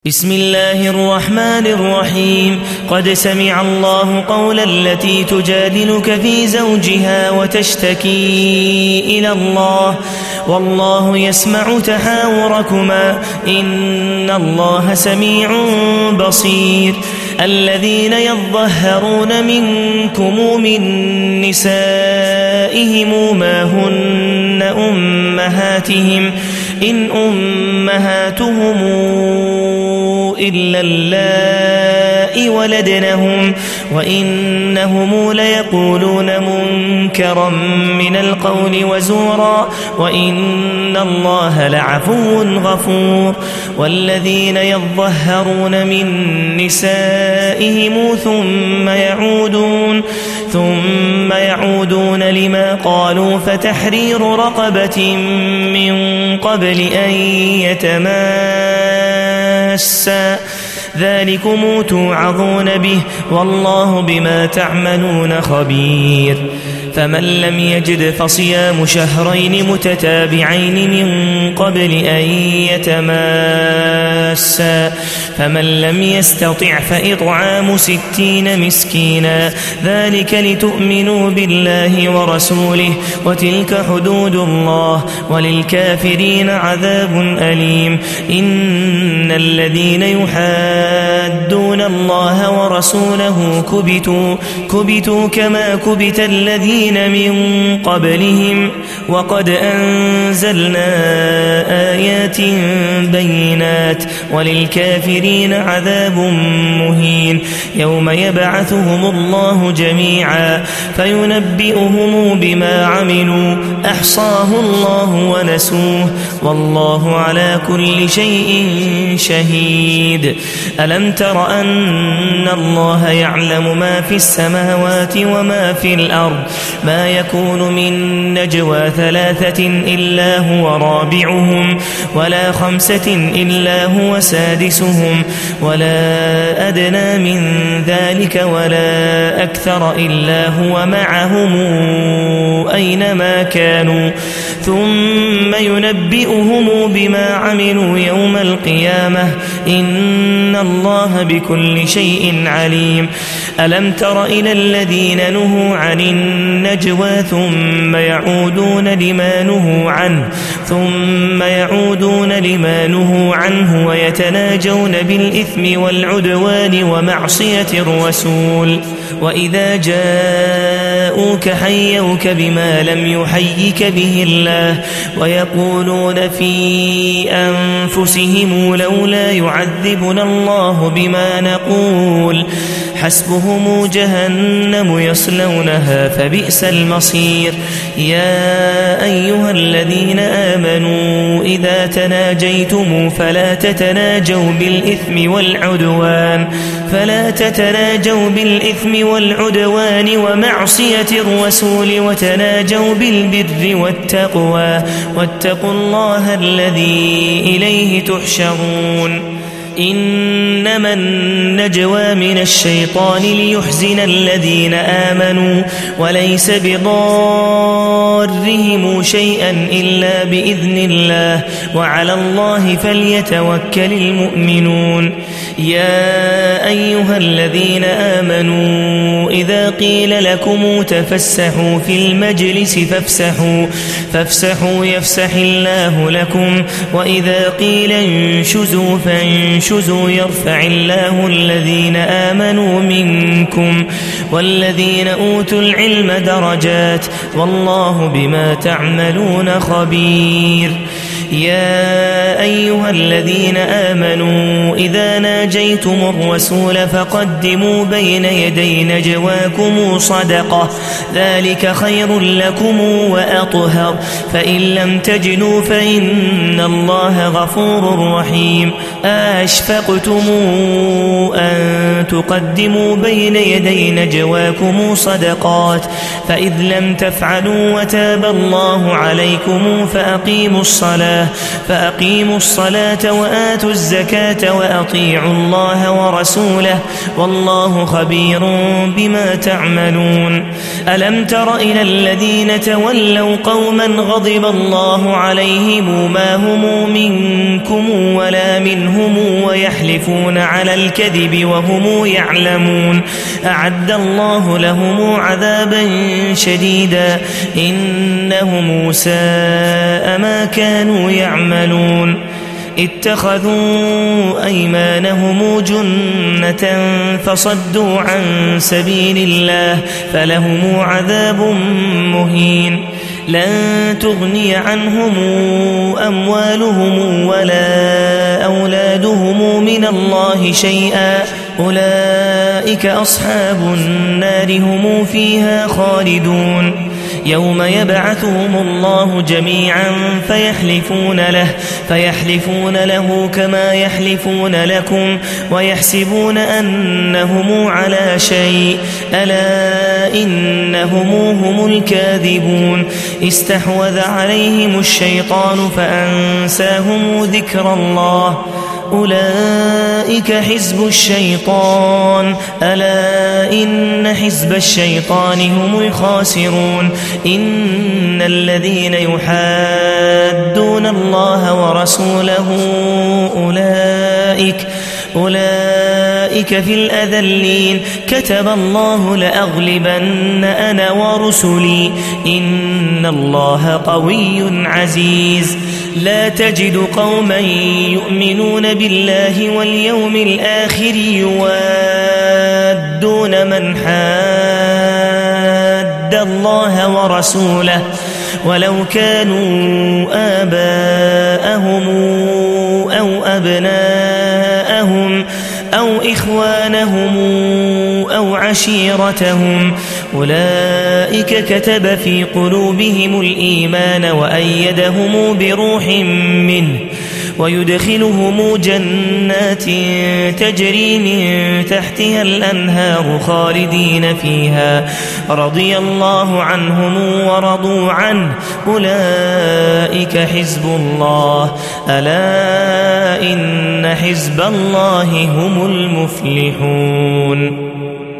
بسم الله الرحمن الرحيم. قد سمع الله قول التي تجادلك في زوجها وتشتكي إلى الله والله يسمع تحاوركما إن الله سميع بصير. الذين يظهرون منكم من نسائهم ما هن أمهاتهم إن أمهاتهم إلا اللائي ولدنهم وإنهم ليقولون منكرا من القول وزورا وإن الله لعفو غفور. والذين يظهرون من نسائهم ثم يعودون لما قالوا فتحرير رقبة من قبل أن يتماسا ذلكم توعظون به والله بما تعملون خبير. فمن لم يجد فصيام شهرين متتابعين من قبل أن يتماسا فمن لم يستطع فإطعام 60 مسكينا ذلك لتؤمنوا بالله ورسوله وتلك حدود الله وللكافرين عذاب أليم. إن الذين يحادون الله ورسوله كبتوا كما كبت الذين من قبلهم وقد أنزلنا آيات بينات وللكافرين عذاب مهين. يوم يبعثهم الله جميعا فينبئهم بما عملوا أحصاه الله ونسوه والله على كل شيء شهيد. ألم تر أن الله يعلم ما في السماوات وما في الأرض ما يكون من نجوى 3 إلا هو رابعهم ولا 5 إلا هو سادسهم ولا أدنى من ذلك ولا أكثر إلا هو معهم أينما كانوا ثم ينبئهم بما عملوا يوم القيامة إن الله بكل شيء عليم. ألم تر إلى الذين نهوا عن النجوى ثم يعودون لما نهوا عنه ويتناجون بالإثم والعدوان ومعصية الرسول وإذا جاءوك حيوك بما لم يحيك به الله ويقولون في أنفسهم لولا يعذبنا الله بما نقول حسبهم جهنم يصلونها فبئس المصير. يا أيها الذين آمنوا إذا تناجيتم فلا تتناجوا بالإثم والعدوان ومعصية الرسول وتناجوا بالبر والتقوى واتقوا الله الذي إليه تحشرون. إنما النجوى من الشيطان ليحزن الذين آمنوا وليس بضارهم شيئا إلا بإذن الله وعلى الله فليتوكل المؤمنون. يا أيها الذين آمنوا إذا قيل لكم تفسحوا في المجلس فافسحوا يفسح الله لكم وإذا قيل انشزوا فانشزوا يرفع الله الذين آمنوا منكم والذين أوتوا العلم درجات والله بما تعملون خبير. يا أيها الذين آمنوا إذا ناجيتم الرسول فقدموا بين يدي نجواكم صدقة ذلك خير لكم وأطهر فإن لم تجدوا فإن الله غفور رحيم. أشفقتم أن تقدموا بين يدي نجواكم صدقات فإذ لم تفعلوا وتاب الله عليكم فأقيموا الصلاة وآتوا الزكاة وأطيعوا وأطيعوا الله ورسوله والله خبير بما تعملون ألم تر إلى الذين تولوا قوما غضب الله عليهم ما هم منكم ولا منهم ويحلفون على الكذب وهم يعلمون أعد الله لهم عذابا شديدا إنهم ساء ما كانوا يعملون اتخذوا أيمانهم جنة فصدوا عن سبيل الله فلهم عذاب مهين لن تغني عنهم أموالهم ولا أولادهم من الله شيئا أولئك أصحاب النار هم فيها خالدون يوم يبعثهم الله جميعا فيحلفون له كما يحلفون لكم ويحسبون أنهم على شيء ألا إنهم هم الكاذبون استحوذ عليهم الشيطان فأنساهم ذكر الله أولئك حزب الشيطان ألا إن حزب الشيطان هم الخاسرون إن الذين يحادون الله ورسوله أولئك في الأذلين كتب الله لأغلبن أنا ورسلي إن الله قوي عزيز لا تجد قوما يؤمنون بالله واليوم الآخر يوادون من حاد الله ورسوله ولو كانوا آباءهم أو أبناءهم أو إخوانهم أو عشيرتهم أولئك كتب في قلوبهم الإيمان وأيدهم بروح منه ويدخلهم جنات تجري من تحتها الأنهار خالدين فيها رضي الله عنهم ورضوا عنه أولئك حزب الله ألا إن حزب الله هم المفلحون